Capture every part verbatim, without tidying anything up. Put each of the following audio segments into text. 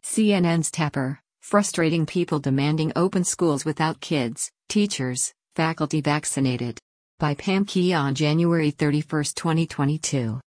C N N's Tapper, frustrating people demanding open schools without kids, teachers, faculty vaccinated. By Pam Key on January thirty-first, twenty twenty-two.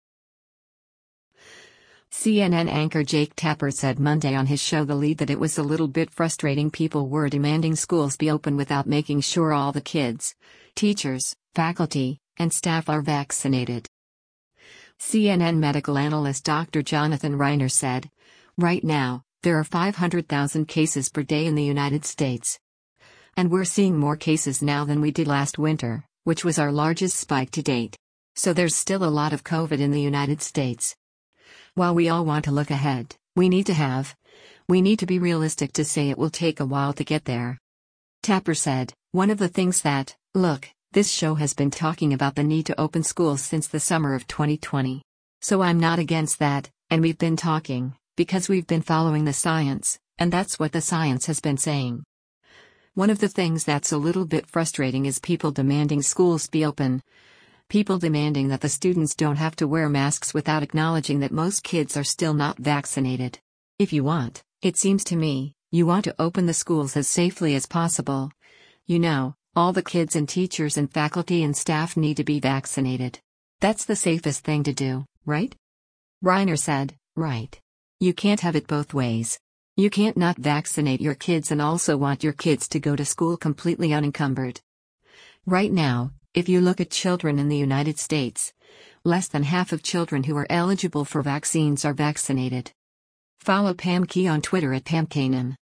C N N anchor Jake Tapper said Monday on his show The Lead that it was a little bit frustrating people were demanding schools be open without making sure all the kids, teachers, faculty, and staff are vaccinated. C N N medical analyst Doctor Jonathan Reiner said, "Right now, there are five hundred thousand cases per day in the United States. And we're seeing more cases now than we did last winter, which was our largest spike to date. So there's still a lot of COVID in the United States. While we all want to look ahead, we need to have, we need to be realistic to say it will take a while to get there." Tapper said, "One of the things that, look, this show has been talking about the need to open schools since the summer of twenty twenty. So I'm not against that, and we've been talking, because we've been following the science, and that's what the science has been saying. One of the things that's a little bit frustrating is people demanding schools be open. People demanding that the students don't have to wear masks without acknowledging that most kids are still not vaccinated. If you want, it seems to me, you want to open the schools as safely as possible. You know, all the kids and teachers and faculty and staff need to be vaccinated. That's the safest thing to do, right?" Reiner said, "Right. You can't have it both ways. You can't not vaccinate your kids and also want your kids to go to school completely unencumbered. Right now, if you look at children in the United States, less than half of children who are eligible for vaccines are vaccinated." Follow Pam Key on Twitter at Pam Kanan.